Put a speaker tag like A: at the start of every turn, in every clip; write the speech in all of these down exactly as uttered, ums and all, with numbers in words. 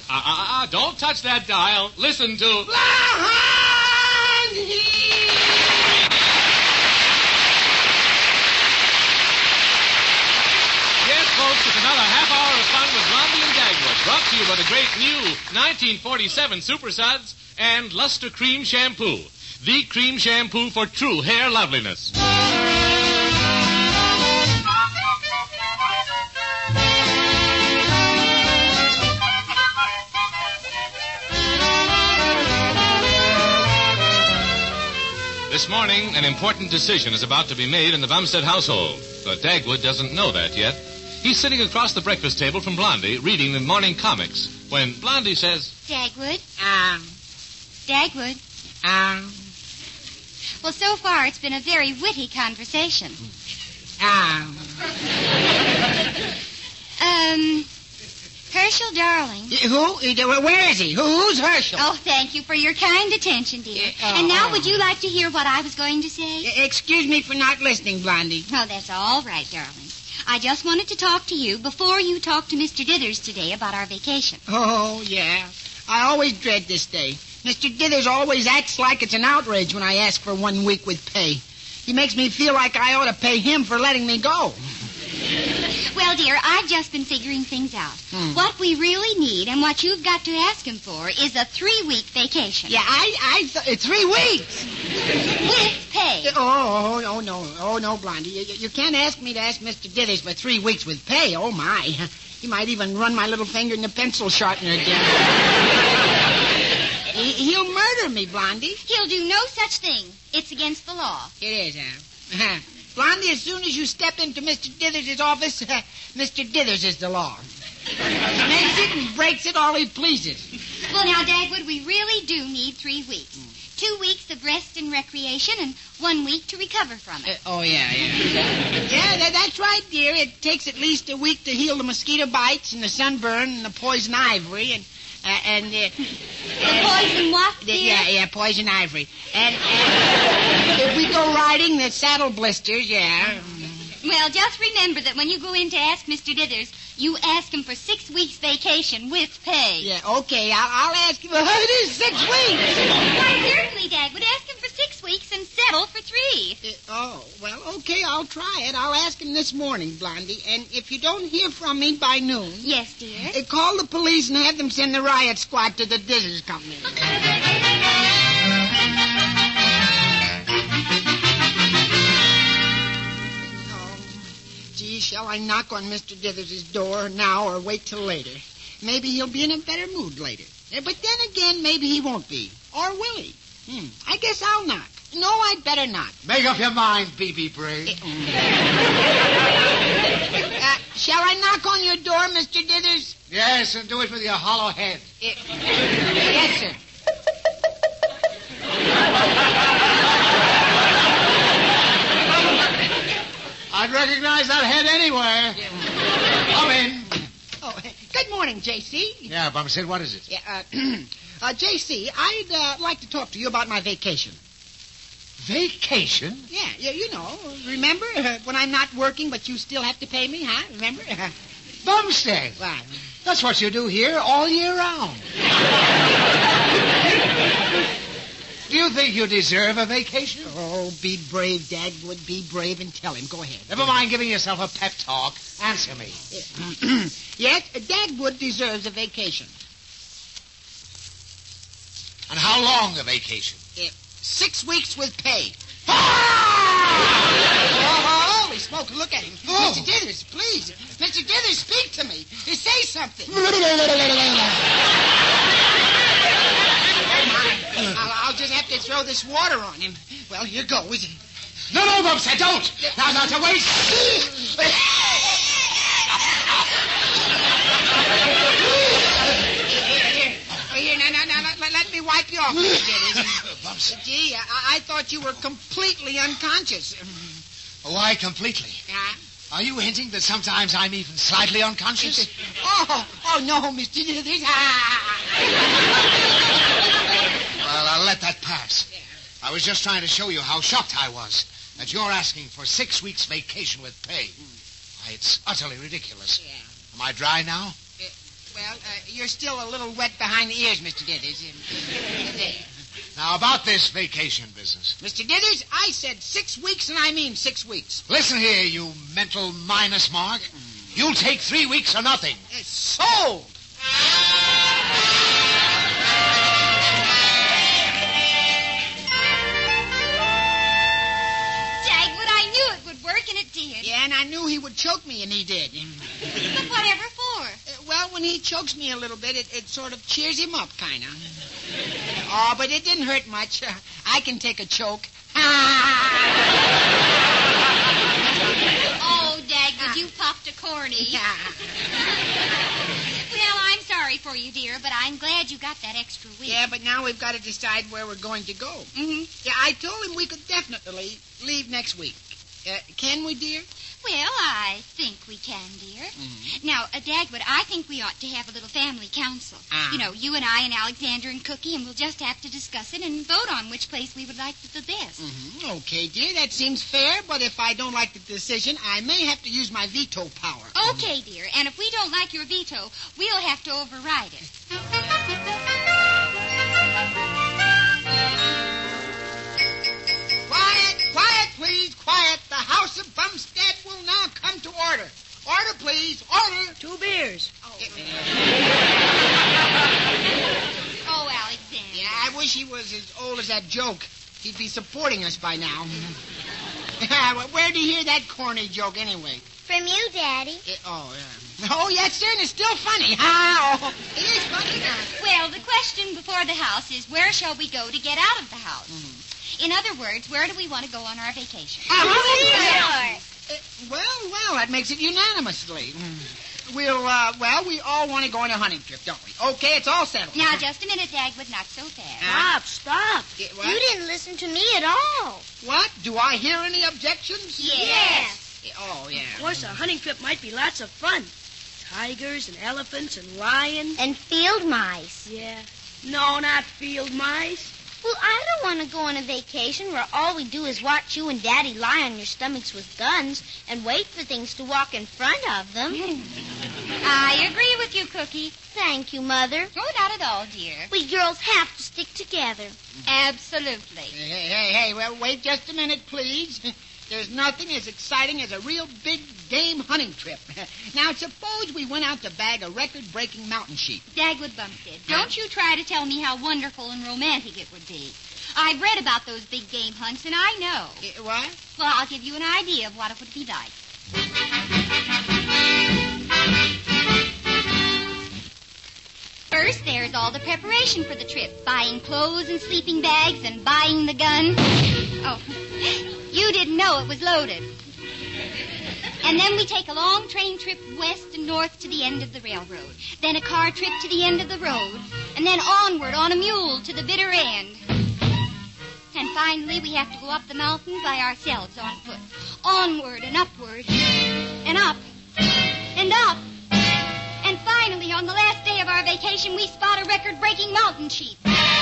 A: Uh, uh, uh, don't touch that dial. Listen to...
B: Blondie!
A: Yes, folks, it's another half hour of fun with Blondie and Dagwood, brought to you by the great new nineteen forty-seven Super Suds and Luster Cream Shampoo, the cream shampoo for true hair loveliness. This morning, an important decision is about to be made in the Bumstead household, but Dagwood doesn't know that yet. He's sitting across the breakfast table from Blondie, reading the morning comics, when Blondie says,
C: Dagwood?
B: Um,
C: Dagwood?
B: um,
C: Well, so far it's been a very witty conversation.
B: um.
C: Um, Herschel, darling.
B: Who? Where is he? Who, who's Herschel?
C: Oh, thank you for your kind attention, dear.
B: Uh,
C: and now
B: oh.
C: would you like to hear what I was going to say?
B: Excuse me for not listening, Blondie.
C: Oh, that's all right, darling. I just wanted to talk to you before you talked to Mister Dithers today about our vacation.
B: Oh, yeah. I always dread this day. Mister Dithers always acts like it's an outrage when I ask for one week with pay. He makes me feel like I ought to pay him for letting me go.
C: Well, dear, I've just been figuring things out.
B: Hmm.
C: What we really need and what you've got to ask him for is a three-week vacation.
B: Yeah, I, I, th- three weeks.
C: With pay.
B: Oh, oh, oh, no, oh, no, Blondie. You, you can't ask me to ask Mister Dithers for three weeks with pay. Oh, my. He might even run my little finger in the pencil sharpener again. he, he'll murder me, Blondie.
C: He'll do no such thing. It's against the law.
B: It is, huh? Blondie, as soon as you step into Mister Dithers' office, uh, Mister Dithers is the law. He makes it and breaks it all he pleases.
C: Well, now, Dagwood, we really do need three weeks. Mm. Two weeks of rest and recreation and one week to recover from it.
B: Uh, oh, yeah, yeah. yeah, that, that's right, dear. It takes at least a week to heal the mosquito bites and the sunburn and the poison ivory and... Uh, and uh,
C: the poison what, dear?
B: Yeah, yeah, poison ivory. And, and if we go riding, the saddle blisters, yeah.
C: Well, just remember that when you go in to ask Mister Dithers, you ask him for six weeks vacation with pay.
B: Yeah, okay, I'll, I'll ask him. It is six weeks.
C: Why, certainly, Dagwood. Ask him for six weeks and settle for three.
B: Uh, oh, well, okay, I'll try it. I'll ask him this morning, Blondie. And if you don't hear from me by noon...
C: Yes, dear?
B: Uh, call the police and have them send the riot squad to the Dithers Company. Gee, shall I knock on Mister Dithers' door now or wait till later? Maybe he'll be in a better mood later. But then again, maybe he won't be. Or will he? Hmm. I guess I'll knock. No, I'd better not.
D: Make up your mind, B B Brave.
B: uh, shall I knock on your door, Mister Dithers?
D: Yes, and do it with your hollow head.
B: Uh, yes, sir.
D: I'd recognize that head anywhere. Come in.
B: Oh, good morning, J C.
D: Yeah, Bumstead, what is it?
B: Yeah, uh, uh, J C, I'd uh, like to talk to you about my vacation.
D: Vacation?
B: Yeah, yeah, you know. Remember uh, when I'm not working, but you still have to pay me, huh? Remember?
D: Bumstead.
B: What?
D: That's what you do here all year round. Do you think you deserve a vacation?
B: Oh, be brave, Dagwood. Be brave and tell him. Go ahead.
D: Never mind giving yourself a pep talk. Answer me.
B: Yes, Dagwood deserves a vacation.
D: And how long a vacation?
B: Uh, six weeks with pay. Oh, holy smoke, look at him.
D: Oh.
B: Mister Dithers, please. Mister Dithers, speak to me. Say something. I'll, I'll just have to throw this water on him. Well, here goes.
D: No, no, Bumstead, don't. Now, now, to wait.
B: Here, now, now, now, let, let me wipe you off, Mister Dithers.
D: Bumstead.
B: Gee, I, I thought you were completely unconscious.
D: Why completely?
B: Uh,
D: Are you hinting that sometimes I'm even slightly unconscious?
B: oh, oh, no, Mister Dithers.
D: Well, I'll let that pass. I was just trying to show you how shocked I was that you're asking for six weeks' vacation with pay. Why, it's utterly ridiculous.
B: Yeah.
D: Am I dry now?
B: Well, uh, you're still a little wet behind the ears, Mister Dithers.
D: Now, about this vacation business.
B: Mister Dithers, I said six weeks, and I mean six weeks.
D: Listen here, you mental minus mark. You'll take three weeks or nothing.
B: It's sold.
C: Dagwood, I knew it would work, and it did.
B: Yeah, and I knew he would choke me, and he did.
C: But whatever for?
B: Uh, well, when he chokes me a little bit, it, it sort of cheers him up, kind of. Oh, but it didn't hurt much. Uh, I can take a choke.
C: Oh, Dagwood, you popped a corny. Well, I'm sorry for you, dear, but I'm glad you got that extra week.
B: Yeah, but now we've got to decide where we're going to go.
C: Mm-hmm.
B: Yeah, I told him we could definitely leave next week. Uh, can we, dear?
C: Well, I think we can, dear.
B: Mm-hmm.
C: Now, uh, Dagwood, I think we ought to have a little family council.
B: Ah.
C: You know, you and I and Alexander and Cookie, and we'll just have to discuss it and vote on which place we would like the best.
B: Mm-hmm. Okay, dear, that seems fair, but if I don't like the decision, I may have to use my veto power.
C: Okay, dear, and if we don't like your veto, we'll have to override it.
B: Quiet, quiet, please, quiet. The House of Bumstead will now come to order. Order, please, order.
E: Two beers.
C: Oh, Alexander.
B: Yeah, I wish he was as old as that joke. He'd be supporting us by now. Well, where'd you hear that corny joke anyway?
F: From you, Daddy.
B: Eh, oh, yeah. Oh, yes, sir, and it's still funny. Oh, it is funny.
C: Well, the question before the house is, where shall we go to get out of the house?
B: Mm-hmm.
C: In other words, where do we want to go on our vacation?
B: Uh, well, well, that makes it unanimously. We'll, uh, well, we all want to go on a hunting trip, don't we? Okay, it's all settled.
C: Now, just a minute, Dagwood, not so fast.
B: Uh,
E: Stop, stop.
B: Yeah, what?
F: You didn't listen to me at all.
B: What? Do I hear any objections?
C: Yes.
B: Oh, yeah.
E: Of course, a hunting trip might be lots of fun. Tigers and elephants and lions.
F: And field mice.
E: Yeah. No, not field mice.
F: Well, I don't want to go on a vacation where all we do is watch you and Daddy lie on your stomachs with guns and wait for things to walk in front of them.
C: I agree with you, Cookie.
F: Thank you, Mother.
C: Oh, not at all, dear.
F: We girls have to stick together.
C: Absolutely.
B: Hey, hey, hey, well, wait just a minute, please. There's nothing as exciting as a real big game hunting trip. Now, suppose we went out to bag a record-breaking mountain sheep.
C: Dagwood Bumstead, don't you try to tell me how wonderful and romantic it would be. I've read about those big game hunts, and I know.
B: Uh, what?
C: Well, I'll give you an idea of what it would be like. First, there's all the preparation for the trip. Buying clothes and sleeping bags and buying the gun. Oh, you didn't know it was loaded. And then we take a long train trip west and north to the end of the railroad. Then a car trip to the end of the road. And then onward on a mule to the bitter end. And finally, we have to go up the mountain by ourselves on foot. Onward and upward. And up. And up. And finally, on the last day of our vacation, we spot a record-breaking mountain sheep.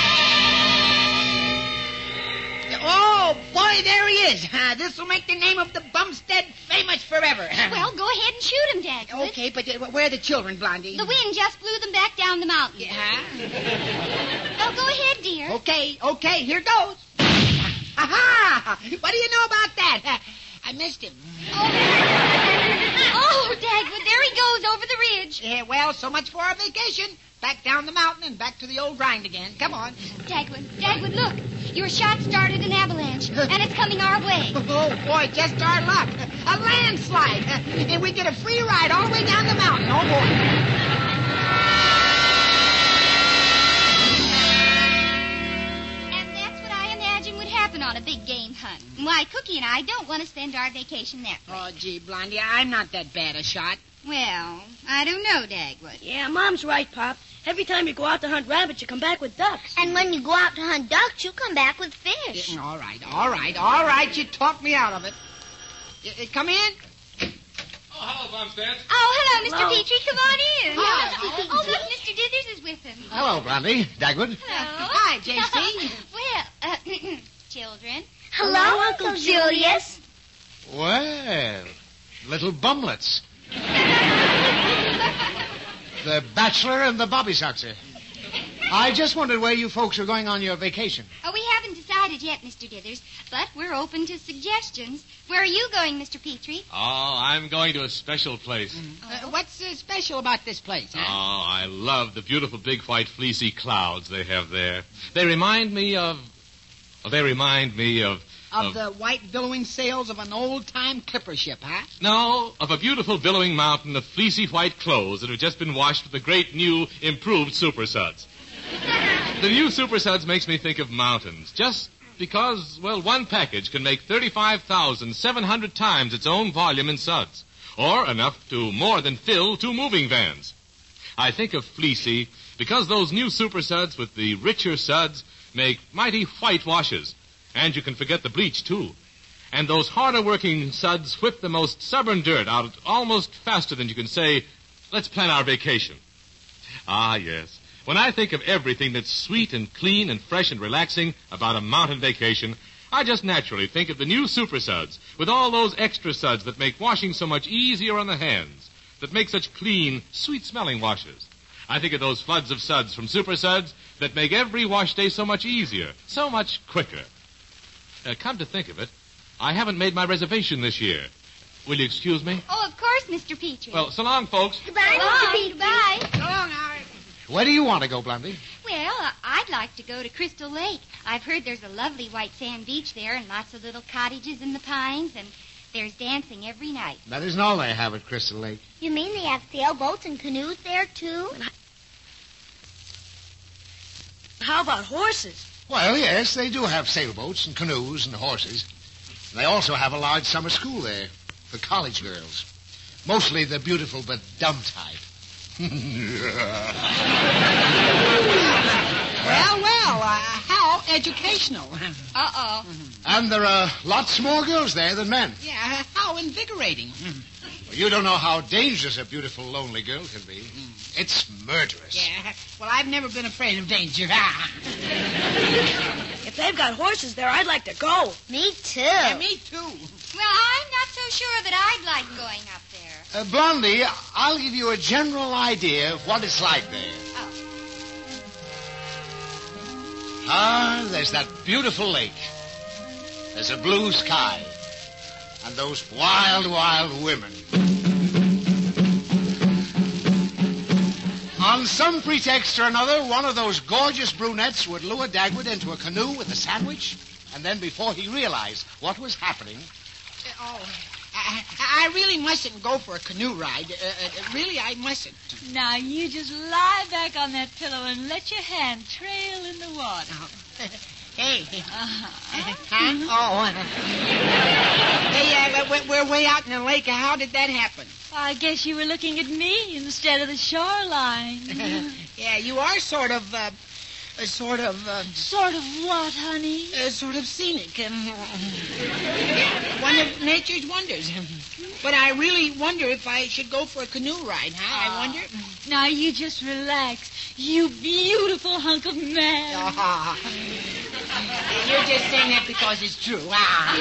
B: Oh, boy, there he is. Uh, this will make the name of the Bumstead famous forever.
C: Well, go ahead and shoot him, Dagwood.
B: Okay, but uh, where are the children, Blondie?
C: The wind just blew them back down the mountain.
B: Yeah?
C: Oh, go ahead, dear.
B: Okay, okay, here goes. Ha-ha! What do you know about that? I missed him.
C: Oh, oh Dagwood, there he goes over the ridge.
B: Yeah, well, so much for our vacation. Back down the mountain and back to the old grind again. Come on.
C: Dagwood, Dagwood, look. Your shot started an avalanche, and it's coming our way.
B: Oh, boy, just our luck. A landslide. And we get a free ride all the way down the mountain. Oh, boy.
C: And that's what I imagine would happen on a big game hunt. Why, Cookie and I don't want to spend our vacation that way.
B: Oh, gee, Blondie, I'm not that bad a shot.
C: Well, I don't know, Dagwood.
E: Yeah, Mom's right, Pop. Every time you go out to hunt rabbits, you come back with ducks.
F: And when you go out to hunt ducks, you come back with fish.
B: Yeah, all right, all right, all right. You talked me out of it. Y- y- come in.
A: Oh, hello, Bumstead.
C: Oh, hello, Mister
E: Hello.
C: Petrie. Come on in.
B: Hi.
C: Oh, look, Mister Dithers is with him.
D: Hello, Blondie. Dagwood.
C: Hello.
B: Hi, J C.
C: Well, uh, children.
F: Hello, Uncle Julius.
D: Well, little bumlets. The Bachelor and the Bobby Soxer. I just wondered where you folks were going on your vacation.
C: Oh, we haven't decided yet, Mister Dithers, but we're open to suggestions. Where are you going, Mister Petrie?
A: Oh, I'm going to a special place.
B: Uh, what's uh, special about this place, huh?
A: Oh, I love the beautiful big white fleecy clouds they have there. They remind me of... Oh, they remind me of...
B: Of,
A: of
B: the white billowing sails of an old-time clipper ship, huh?
A: No, of a beautiful billowing mountain of fleecy white clothes that have just been washed with the great new improved Super Suds. The new Super Suds makes me think of mountains, just because, well, one package can make thirty-five thousand seven hundred times its own volume in suds, or enough to more than fill two moving vans. I think of fleecy because those new Super Suds with the richer suds make mighty white washes, and you can forget the bleach, too. And those harder-working suds whip the most stubborn dirt out almost faster than you can say, let's plan our vacation. Ah, yes. When I think of everything that's sweet and clean and fresh and relaxing about a mountain vacation, I just naturally think of the new Super Suds with all those extra suds that make washing so much easier on the hands, that make such clean, sweet-smelling washes. I think of those floods of suds from Super Suds that make every wash day so much easier, so much quicker. Uh, come to think of it, I haven't made my reservation this year. Will you excuse me?
C: Oh, of course, Mister Petrie.
A: Well, so long, folks.
F: Goodbye, Mister Petrie.
C: Goodbye.
B: So long, Howard.
D: Where do you want to go, Blondie?
C: Well, uh, I'd like to go to Crystal Lake. I've heard there's a lovely white sand beach there and lots of little cottages in the pines, and there's dancing every night.
D: That isn't all they have at Crystal Lake.
F: You mean they have sailboats and canoes there, too?
E: How about horses?
D: Well, yes, they do have sailboats and canoes and horses. And they also have a large summer school there for college girls. Mostly the beautiful but dumb type.
B: Well, well, uh, how educational.
C: Uh-oh.
D: And there are lots more girls there than men.
B: Yeah, how invigorating.
D: Well, you don't know how dangerous a beautiful, lonely girl can be. It's murderous.
B: Yeah, well, I've never been afraid of danger.
E: If they've got horses there, I'd like to go.
F: Me, too.
B: Yeah, me too.
C: Well, I'm not so sure that I'd like going up there.
D: Uh, Blondie, I'll give you a general idea of what it's like there.
C: Oh.
D: Ah, there's that beautiful lake. There's a blue sky. And those wild, wild women. On some pretext or another, one of those gorgeous brunettes would lure Dagwood into a canoe with a sandwich, and then before he realized what was happening...
B: Oh, I, I really mustn't go for a canoe ride. Uh, uh, really, I mustn't.
G: Now, you just lie back on that pillow and let your hand trail in the water.
B: Oh. Hey.
G: Uh-huh.
B: Huh? Oh. Hey, uh, we're, we're way out in the lake. How did that happen?
G: I guess you were looking at me instead of the shoreline.
B: Yeah, you are sort of, uh, uh, sort of, uh,
G: Sort of what, honey?
B: uh, sort of scenic. Um, one of nature's wonders. But I really wonder if I should go for a canoe ride, huh? I wonder.
G: Now, you just relax. You beautiful hunk of man.
B: Ah. You're just saying that because it's true. Ah.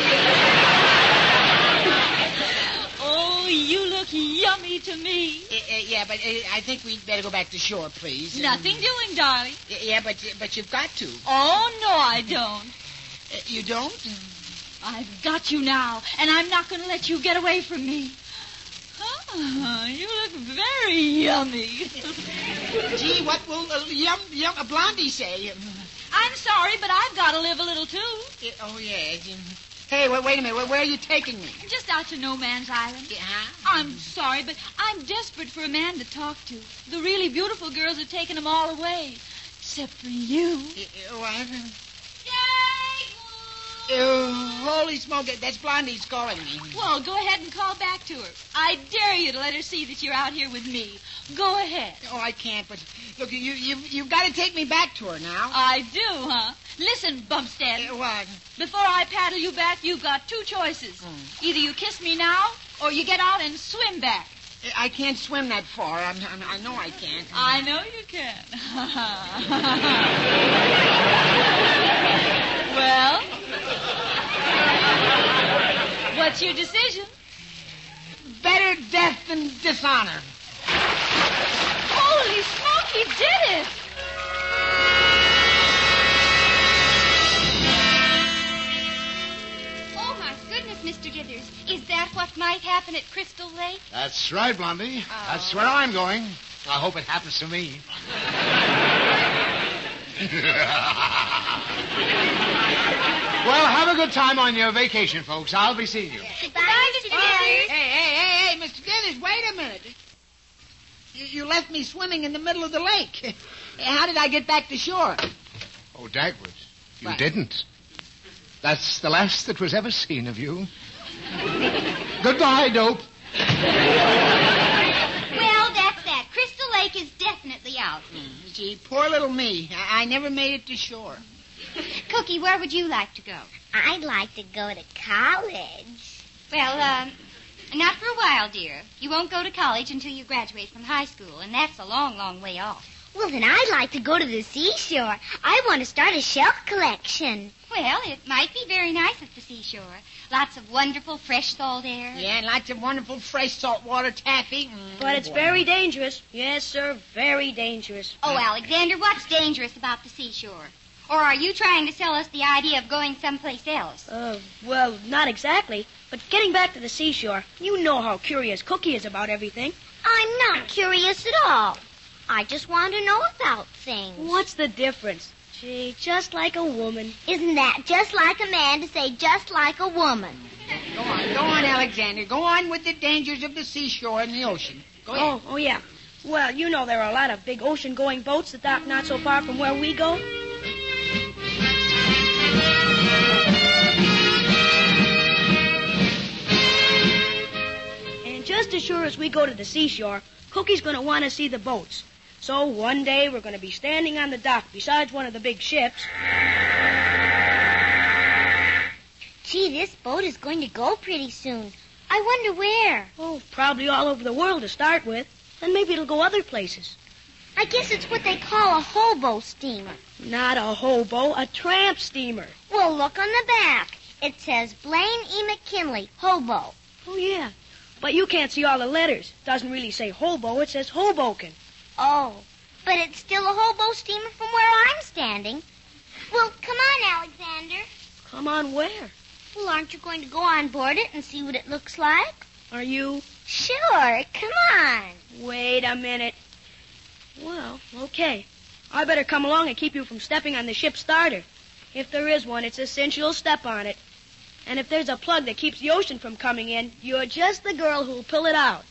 G: Oh, you look yummy to me.
B: Uh, uh, yeah, but uh, I think we'd better go back to shore, please.
G: Nothing doing, darling.
B: Uh, yeah, but but you've got to.
G: Oh, no, I don't.
B: Uh, you don't?
G: I've got you now, and I'm not going to let you get away from me. Oh, you look very yummy.
B: Gee, what will uh, yum, yum, a Blondie say?
G: I'm sorry, but I've got to live a little, too.
B: Uh, oh, yes. Hey, wait, wait a minute. Where, where are you taking me?
G: Just out to No Man's Island.
B: Yeah, huh?
G: I'm sorry, but I'm desperate for a man to talk to. The really beautiful girls have taken them all away. Except for you.
B: Uh, uh, what? Uh, holy smoke, that's Blondie's calling me.
G: Well, go ahead and call back to her. I dare you to let her see that you're out here with me. Go ahead.
B: Oh, I can't, but look, you, you, you've got to take me back to her now.
G: I do, huh? Listen, Bumstead.
B: Uh, what?
G: Before I paddle you back, you've got two choices.
B: Mm.
G: Either you kiss me now, or you get out and swim back.
B: I can't swim that far. I'm, I'm, I know I can't.
G: I know you can. Well, what's your decision?
B: Better death than dishonor.
G: Oh, He did it!
C: Oh, my goodness, Mister Dithers. Is that what might happen at Crystal Lake?
D: That's right, Blondie.
C: Oh.
D: That's where I'm going. I hope it happens to me. Well, have a good time on your vacation, folks. I'll be seeing you.
F: Goodbye, Mister
B: Hey,
F: Dithers.
B: hey, hey, hey, Mister Dennis, wait a minute. You, you left me swimming in the middle of the lake. How did I get back to shore?
D: Oh, Dagwood, you
B: What?
D: didn't. That's the last that was ever seen of you. Goodbye, Dope.
C: Well, that's that. Crystal Lake is definitely out.
B: Mm, Gee, poor little me. I, I never made it to shore.
C: Cookie, where would you like to go?
F: I'd like to go to college.
C: Well, um, not for a while, dear. You won't go to college until you graduate from high school, and that's a long, long way off.
F: Well, then I'd like to go to the seashore. I want to start a shell collection.
C: Well, it might be very nice at the seashore. Lots of wonderful, fresh salt air.
B: Yeah, and lots of wonderful fresh saltwater taffy. Mm,
E: But it's
B: boy.
E: very dangerous. Yes, sir, very dangerous.
C: Oh, Alexander, what's dangerous about the seashore? Or are you trying to sell us the idea of going someplace else?
E: Uh, well, not exactly. But getting back to the seashore, you know how curious Cookie is about everything.
F: I'm not curious at all. I just want to know about things.
E: What's the difference? Gee, just like a woman.
F: Isn't that just like a man to say just like a woman?
B: Go on, go on, Alexander. Go on with the dangers of the seashore and the ocean. Go ahead.
E: Oh, oh, yeah. Well, you know there are a lot of big ocean-going boats that dock not so far from where we go. And just as sure as we go to the seashore, Cookie's going to want to see the boats. So one day we're going to be standing on the dock beside one of the big ships.
F: Gee, this boat is going to go pretty soon. I wonder where.
E: Oh, probably all over the world to start with. Then maybe it'll go other places.
F: I guess it's what they call a hobo steamer.
E: Not a hobo, a tramp steamer.
F: Well, look on the back. It says Blaine E. McKinley, hobo.
E: Oh, yeah. But you can't see all the letters. It doesn't really say hobo, it says Hoboken.
F: Oh, but it's still a hobo steamer from where I'm standing. Well, come on, Alexander.
E: Come on, where?
F: Well, aren't you going to go on board it and see what it looks like?
E: Are you?
F: Sure, come on.
E: Wait a minute. Well, okay. I better come along and keep you from stepping on the ship's starter. If there is one, it's a cinch you'll step on it. And if there's a plug that keeps the ocean from coming in, you're just the girl who'll pull it out.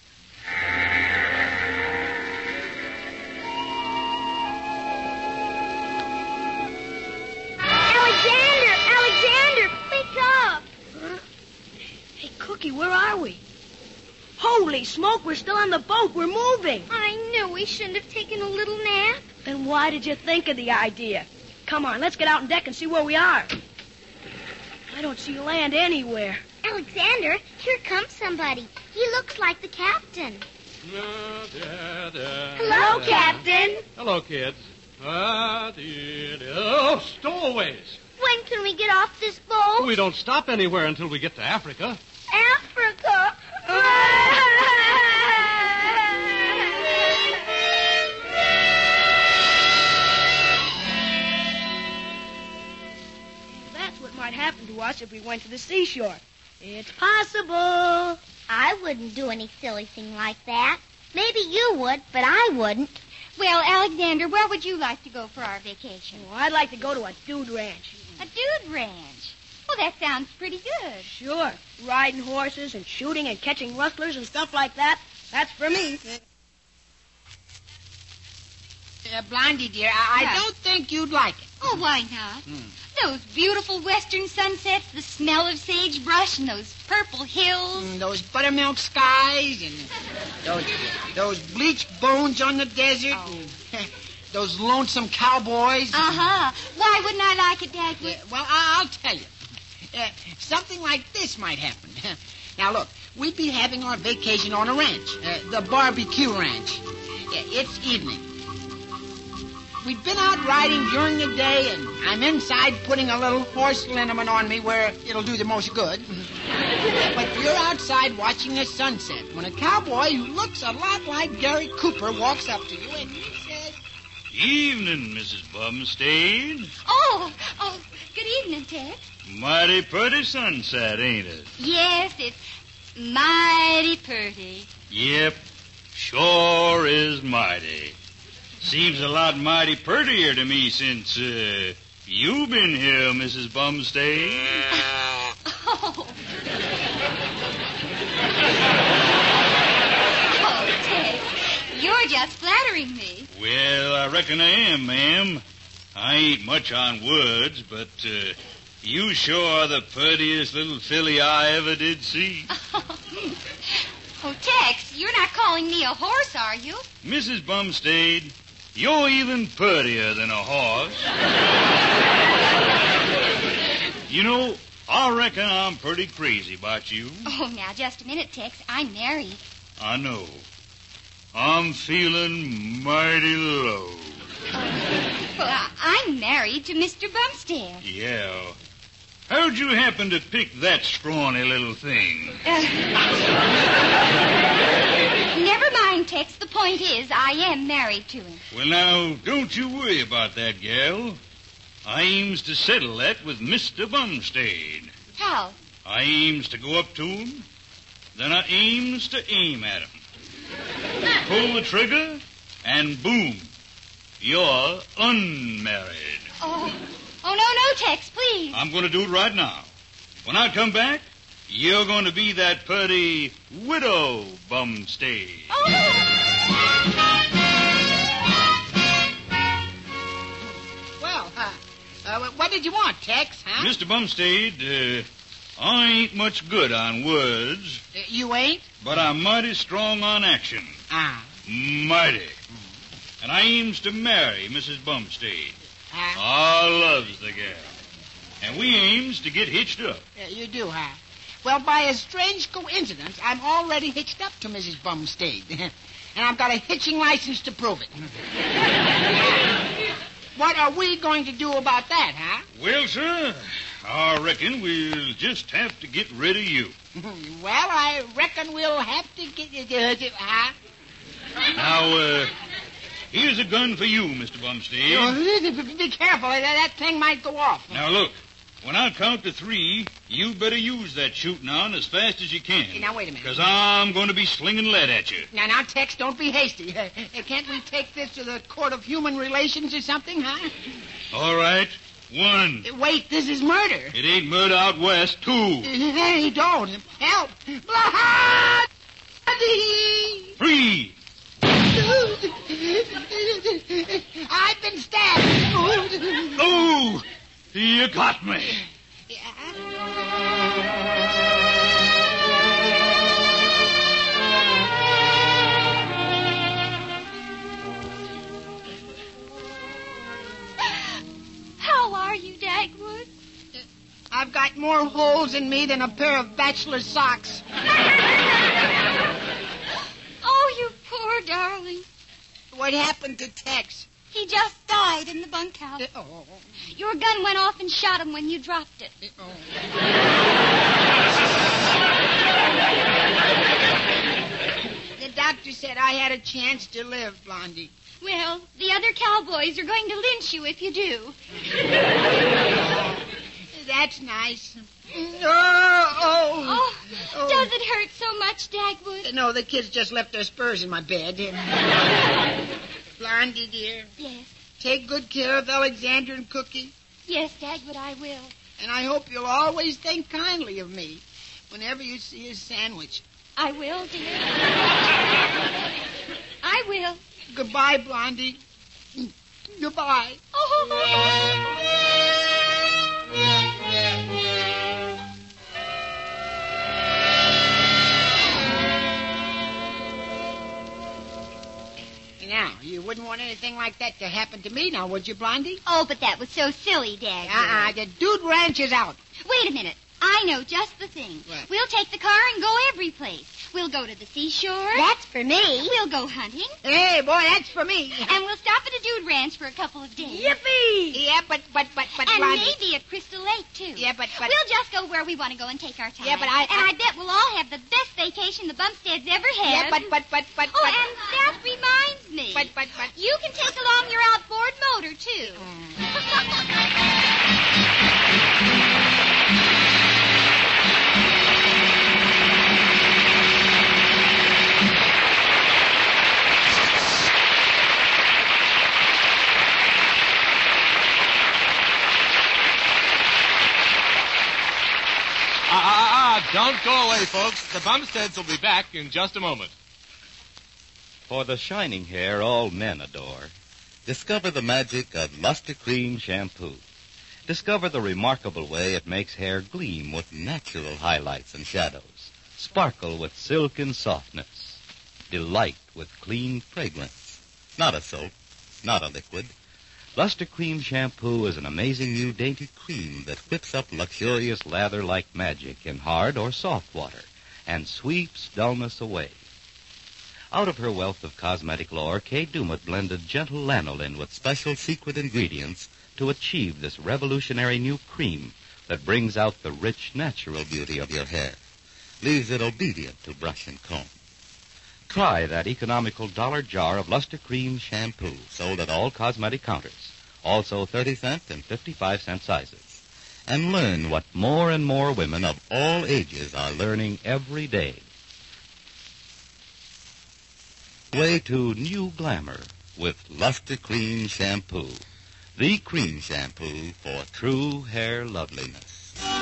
F: Alexander! Alexander! Wake up!
E: Huh? Hey, Cookie, where are we? Holy smoke, we're still on the boat. We're moving.
F: I knew we shouldn't have taken a little nap.
E: Then why did you think of the idea? Come on, let's get out on deck and see where we are. I don't see land anywhere.
F: Alexander, here comes somebody. He looks like the captain. Hello, Captain.
H: Hello, kids. Ah, dee, dee. Oh, stowaways.
F: When can we get off this boat?
H: We don't stop anywhere until we get to Africa.
F: Africa.
E: That's what might happen to us if we went to the seashore. It's possible.
F: I wouldn't do any silly thing like that. Maybe you would, but I wouldn't.
C: Well, Alexander, where would you like to go for our vacation?
E: Well, I'd like to go to a dude ranch.
C: A dude ranch. Well, that sounds pretty good.
E: Sure. Riding horses and shooting and catching rustlers and stuff like that. That's for me.
B: Uh, Blondie, dear, I, I
C: Yeah.
B: don't think you'd like it.
C: Oh, why not? Those beautiful western sunsets, the smell of sagebrush, and those purple hills.
B: Mm, those buttermilk skies and those those bleached bones on the desert and those lonesome cowboys.
C: Uh-huh. Why wouldn't I like it, Dagwood?
B: Yeah, well, I- I'll tell you. Uh, something like this might happen. Now, look, we'd be having our vacation on a ranch, uh, the barbecue ranch. Yeah, it's evening. We've been out riding during the day, and I'm inside putting a little horse liniment on me where it'll do the most good. But you're outside watching the sunset when a cowboy who looks a lot like Gary Cooper walks up to you and he says,
I: Evening, Missus Bumstead.
C: Oh, oh, good evening, Tex.
I: Mighty pretty sunset, ain't it?
C: Yes, it's mighty pretty.
I: Yep, sure is mighty. Seems a lot mighty prettier to me since, uh, you've been here, Missus Bumstead.
C: Oh. Oh, Tex, you're just flattering me.
I: Well, I reckon I am, ma'am. I ain't much on words, but, uh, you sure are the prettiest little filly I ever did see.
C: Oh, Tex, you're not calling me a horse, are you?
I: Missus Bumstead, you're even prettier than a horse. You know, I reckon I'm pretty crazy about you.
C: Oh, now, just a minute, Tex. I'm married.
I: I know. I'm feeling mighty low.
C: Well, I- I'm married to Mister Bumstead.
I: Yeah. How'd you happen to pick that scrawny little thing?
C: Uh, never mind, Tex. The point is, I am married to him.
I: Well, now, don't you worry about that, gal. I aims to settle that with Mister Bumstead.
C: How?
I: I aims to go up to him, then I aims to aim at him. Pull the trigger, and boom, you're unmarried.
C: Oh, oh no, no, Tex, please.
I: I'm going to do it right now. When I come back, you're going to be that pretty widow Bumstead.
C: Oh.
B: Well, uh, uh, what did you want, Tex, huh?
I: Mister Bumstead, uh, I ain't much good on words,
B: Uh, you ain't?
I: but I'm mighty strong on action.
B: Ah.
I: Mighty. And I aims to marry Missus Bumstead.
B: Huh?
I: I loves the gal. And we aims to get hitched up.
B: Uh, you do, huh? Well, by a strange coincidence, I'm already hitched up to Missus Bumstead. And I've got a hitching license to prove it. What are we going to do about that, huh?
I: Well, sir, I reckon we'll just have to get rid of you.
B: Well, I reckon we'll have to get it, uh, huh?
I: Now, uh, here's a gun for you, Mister Bumstead.
B: Oh, be careful. That, that thing might go off.
I: Now, look. When I count to three, you better use that shooting on as fast as you can.
B: Now, wait a minute.
I: Because I'm going to be slinging lead at you.
B: Now, now, Tex, don't be hasty. Uh, can't we take this to the Court of Human Relations or something, huh?
I: All right. One.
B: Uh, Wait, this is murder.
I: It ain't murder out west. Two.
B: Hey, don't. Help. Blood!
I: Three.
B: I've been stabbed.
I: Oh, you got me.
C: How are you, Dagwood?
B: I've got more holes in me than a pair of bachelor socks.
C: Oh, you poor darling.
B: What happened to Tex?
C: He just died in the bunkhouse.
B: Oh.
C: Your gun went off and shot him when you dropped it.
B: Oh. The doctor said I had a chance to live, Blondie.
C: Well, the other cowboys are going to lynch you if you do.
B: That's nice. Oh, oh.
C: Oh,
B: Oh.
C: does it hurt so much, Dagwood?
B: No, the kids just left their spurs in my bed. Blondie, dear,
C: Yes.
B: take good care of Alexander and Cookie.
C: Yes, Dagwood, I will.
B: And I hope you'll always think kindly of me whenever you see a sandwich.
C: I will, dear. I will.
B: Goodbye, Blondie. Goodbye.
C: Oh.
B: Now, you wouldn't want anything like that to happen to me now, would you, Blondie?
C: Oh, but that was so silly, Dagwood.
B: Uh-uh, the Dude Ranch is out.
C: Wait a minute. I know just the thing.
B: What?
C: We'll take the car and go every place. We'll go to the seashore.
F: That's for me.
C: We'll go hunting.
B: Hey, boy, that's for me.
C: And we'll stop at a dude ranch for a couple of days.
B: Yippee! Yeah, but, but, but, but,
C: And
B: Blondie...
C: maybe at Crystal Lake, too.
B: Yeah, but, but...
C: We'll just go where we want to go and take our time.
B: Yeah, but I-
C: And
B: I-
C: I bet we'll all have the best vacation the Bumsteads ever had.
B: Yeah, but, but, but, but...
C: Oh,
B: but...
C: and that reminds me.
B: But, but, but...
C: You can take along your outboard motor, too.
A: Ah, ah, ah, don't go away, folks. The Bumsteads will be back in just a moment.
J: For the shining hair all men adore, discover the magic of Luster Cream Shampoo. Discover the remarkable way it makes hair gleam with natural highlights and shadows, sparkle with silken softness, delight with clean fragrance. Not a soap, not a liquid. Luster Cream Shampoo is an amazing new dainty cream that whips up luxurious lather like magic in hard or soft water and sweeps dullness away. Out of her wealth of cosmetic lore, Kay Dumas blended gentle lanolin with special secret ingredients to achieve this revolutionary new cream that brings out the rich, natural beauty of your hair, leaves it obedient to brush and comb. Try that economical dollar jar of Luster Cream Shampoo sold at all cosmetic counters, also thirty cent and fifty-five cent sizes, and learn what more and more women of all ages are learning every day. Way to new glamour with Luster Cream Shampoo, the cream shampoo for true hair loveliness.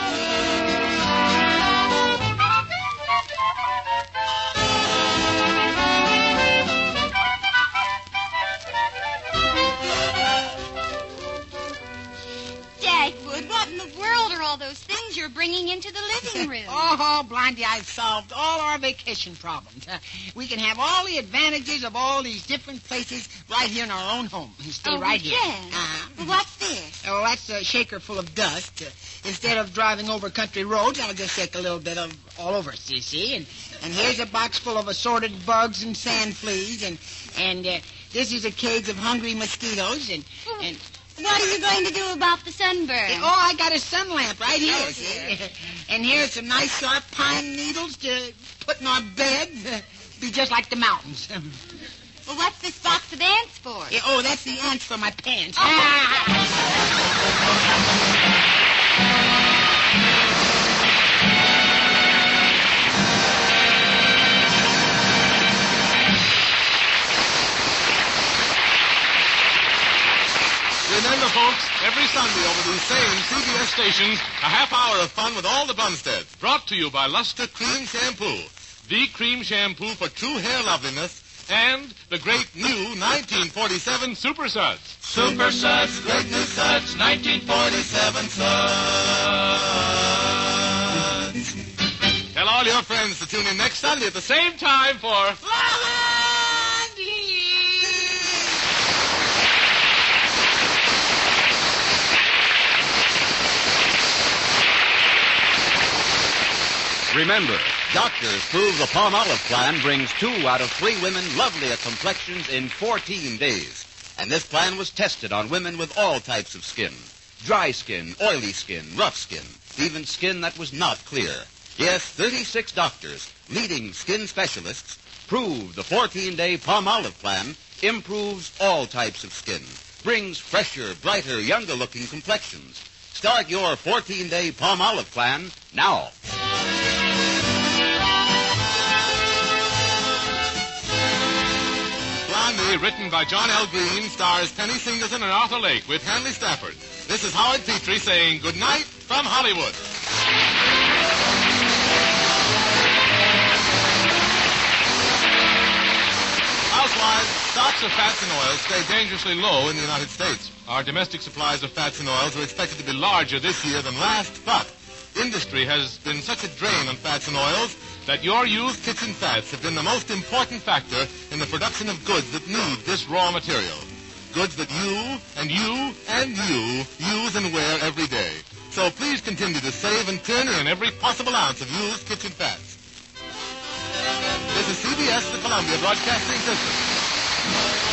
C: Dagwood, what in the world are all those things you're bringing into the living room?
B: Oh, Blondie, I've solved all our vacation problems. Uh, we can have all the advantages of all these different places right here in our own home. You stay
C: oh,
B: right here.
C: Yes.
B: Uh-huh.
C: Well, what's this?
B: Oh, that's a shaker full of dust. Uh, instead of driving over country roads, I'll just take a little bit of all over, you see. And, and here's a box full of assorted bugs and sand fleas. And, and uh, this is a cage of hungry mosquitoes. And... and
C: What are you going to do about the sunburn?
B: Oh, I got a sun lamp right here.
C: Oh,
B: see? And here's some nice sharp pine needles to put in our bed. Be just like the mountains.
C: Well, what's this box of ants for?
B: Yeah, oh, that's the ants for my pants.
A: Remember, folks, every Sunday over these same C B S stations, a half hour of fun with all the Bumsteads. Brought to you by Luster Cream Shampoo, the cream shampoo for true hair loveliness, and the great new nineteen forty-seven Super Suds.
K: Super Suds, great new suds, nineteen forty-seven Suds.
A: Tell all your friends to tune in next Sunday at the same time for...
L: Remember, doctors prove the Palm Olive plan brings two out of three women lovelier complexions in fourteen days. And this plan was tested on women with all types of skin. Dry skin, oily skin, rough skin, even skin that was not clear. Yes, thirty-six doctors, leading skin specialists, proved the fourteen-day Palm Olive plan improves all types of skin, brings fresher, brighter, younger-looking complexions. Start your fourteen-day Palm Olive plan now.
A: Blondie, written by John L. Green, stars Penny Singleton and Arthur Lake with Hanley Stafford. This is Howard Petrie saying good night from Hollywood. Housewives, stocks of fats and oils stay dangerously low in the United States. Our domestic supplies of fats and oils are expected to be larger this year than last, but industry has been such a drain on fats and oils that your used kitchen fats have been the most important factor in the production of goods that need this raw material. Goods that you and you and you use and wear every day. So please continue to save and turn in every possible ounce of used kitchen fats. This is C B S, the Columbia Broadcasting System.